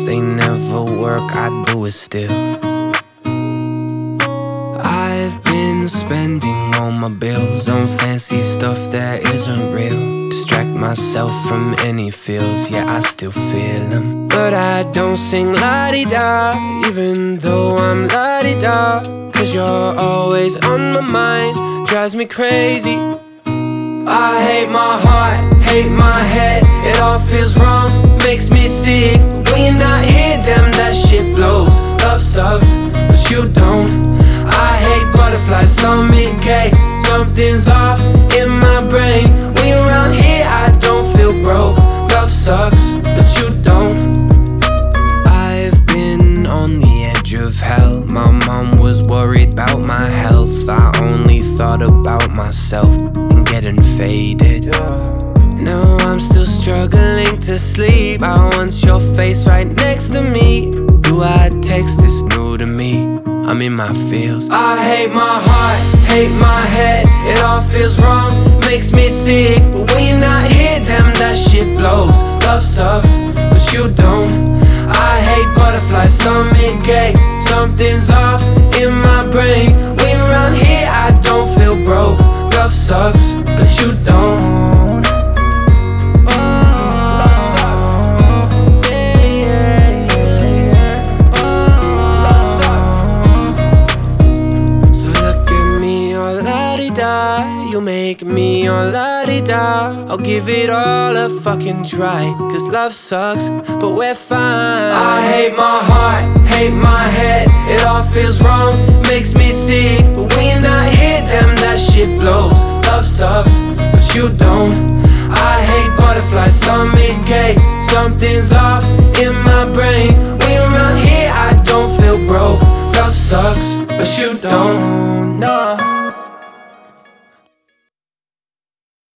they never work, I do it still. I've been spending all my bills on fancy stuff that isn't real. Distract myself from any feels, yeah, I still feel them. But I don't sing la-di-da, even though I'm la-di-da. Cause you're always on my mind, drives me crazy. I hate my heart, hate my head, it all feels wrong, makes me sick. But when you're not here, damn, that shit blows. Love sucks, but you don't. I hate butterflies, stomach aches, something's off in my brain. When you're around here, I don't feel broke. Love sucks, but you don't. I've been on the edge of hell. My mom was worried about my health. I only thought about myself and getting faded. Now I'm still struggling to sleep. I want your face right next to me. Do I text? It's new to me, I'm in my feels. I hate my heart, hate my head, it all feels wrong, makes me sick. But when you're not here, damn, that shit blows. Love sucks, but you don't. I hate butterflies, stomach aches, something's off in my brain. When you're around here, I don't feel broke. Love sucks, but you don't. You make me your la-di-da. I'll give it all a fucking try. Cause love sucks, but we're fine. I hate my heart, hate my head, it all feels wrong, makes me sick. But when you're not here, damn, that shit blows. Love sucks, but you don't. I hate butterflies, stomach aches, something's off in my brain. When you're around here, I don't feel broke. Love sucks, but you don't.